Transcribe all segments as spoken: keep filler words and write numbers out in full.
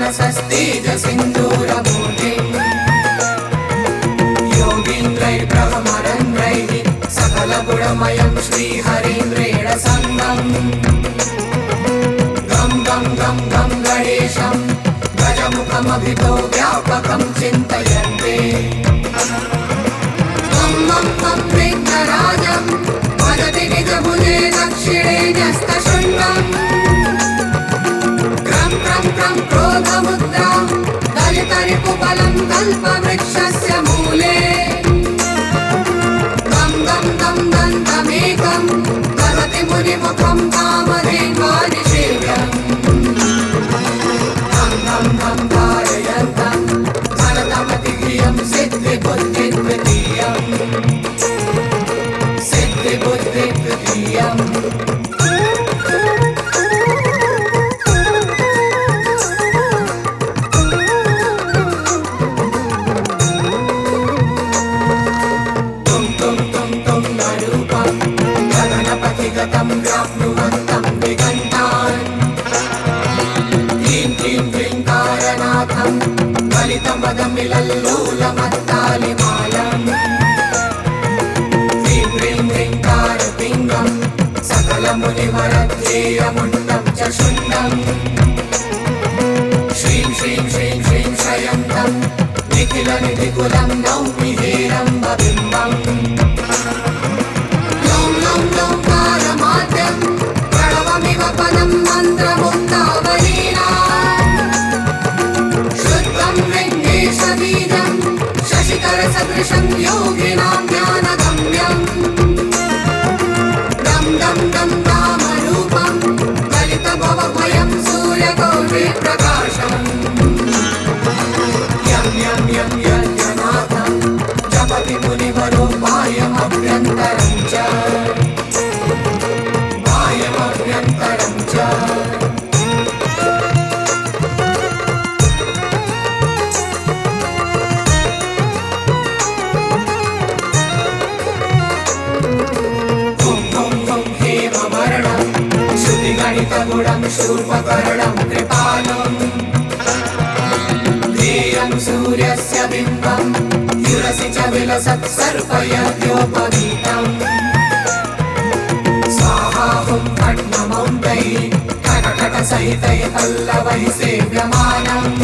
मनसस्तेज सिन्दूरमूर्तिम् योगीन्द्रैर्ब्रह्मरन्ध्रैः सकलगुणमयं श्रीहरीन्द्रेण सङ्गम् गं गं गं गं गणेशं गजमुखमभितो व्यापकं चिन्तयन्ते मं मं मं विघ्नराजं वदति निजभुजे दक्षिणे न्यस्तशृङ्गम् क्रं क्रं क्रं क्रोधमुद्रां दलितरिपुबलं कल्पवृक्षस्य मूले गं गं गं दन्तमेकं ददति मुनिमुखं कामधेन्वानिषेव्यम् धं धं धं धारयन्तं धनतमतिह्रियं सिद्धिबुद्धिद्वितीयम् सिद्धिबुद्धिद्वितीयम् गगनपथिगतं व्याप्नुवन्तं दिगन्तान् क्लीं क्लीं क्लीङ्कारनाथं गलितमदमिलल्लोलमत्तालिमालम् क्लीं ह्रीं ह्रीङ्कारपिङ्गं सकलमुनिवरध्येयमुण्डं च शुण्डम् श्रीं श्रीं श्रीं श्रीं श्रयन्तं निखिलनिधिकुलं नौमि हेरम्बबिम्बम् लोङ्कारमाद्यं प्रणवमिव पदं मन्त्रमुक्तावलीना शुद्धं विघ्नेशबीजं शशिकरसदृशं योगिनां ज्ञानगम्यम् दं दं दं कामरूपं दलितभवभयं सूर्यकोटिप्रकाशम् यं यं यं यज्ञनाथं जपति मुनिवरो बाह्यमभ्यन्तरं च बाह्यमभ्यन्तरं च हुं हुं हुं हेमवर्णं श्रुतिगणितगुणं शूर्पकर्णं कृपालम् ध्येयं सूर्यस्य बिम्बं युरसि च विलसत् सर्पयज्ञोपवीतम् स्वाहा हुं खड्गमौन्तैः खटखटसहितैः पल्लवैः सेव्यमानम्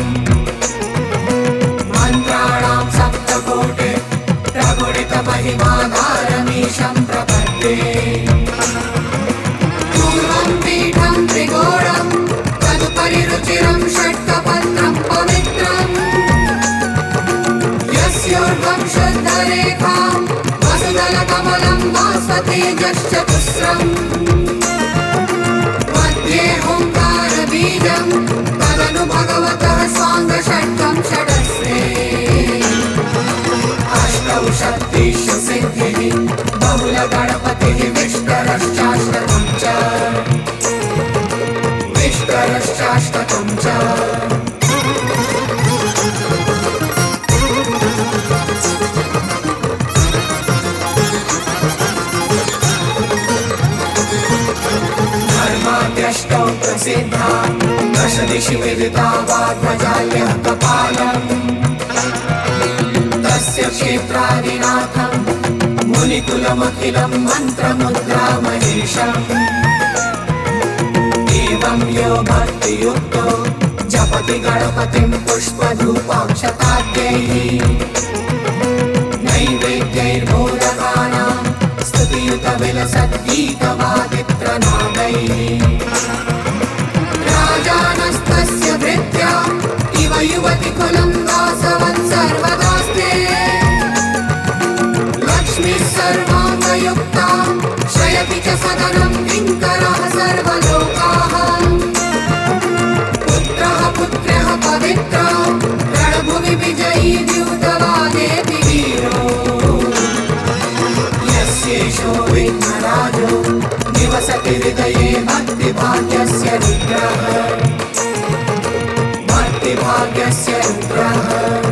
मन्त्राणां सप्तकोटि प्रगुणितमहिमाधारमीशं प्रपद्ये पूर्वं पीठं त्रिगोणं तदुपरि रुचिरं षट्कपत्रं पवित्रम् यस्योर्ध्वं शुद्धरेखां वसुदलकमलं भास्वतेजश्चतुस्रम् मध्ये हुङ्कारबीजं तदनु भगवतः स्वाङ्गषट्कं षडस्रे अष्टौ शक्तिश्च सिद्धिः बहुलगणपतिः विष्टरश्चाष्टकं च विष्टरश्चाष्टकं च धर्माद्यष्टौ प्रसिद्धा दश दिशि विदिता वाग्वजाल्यः कपालम् तस्य क्षेत्रादिनाथं मुनिकुलमखिलं मन्त्रमुद्रामहेशम् एवं यो भक्तियुक्तो जपति गणपतिं पुष्पधूपाक्षताद्यैः नैवेद्यैर्मोदकानां स्तुतियुतविलसद्गीतवादित्रनादैः राजानस्तस्य भृत्या इव युवतिकुलं वासवत् सर्वदास्ते लक्ष्मीः सर्वाङ्गयुक्तां श्रयति च सदनं किङ्करः सर्वलोकाः पुत्रः पुत्र्यः पवित्रा रणभुवि विजयी द्यूतवादेति वीरो यस्येषो विघ्नराजो निवसति हृदये भक्तिभाग्यस्य रुद्रः भक्तिभाग्यस्य रुद्रः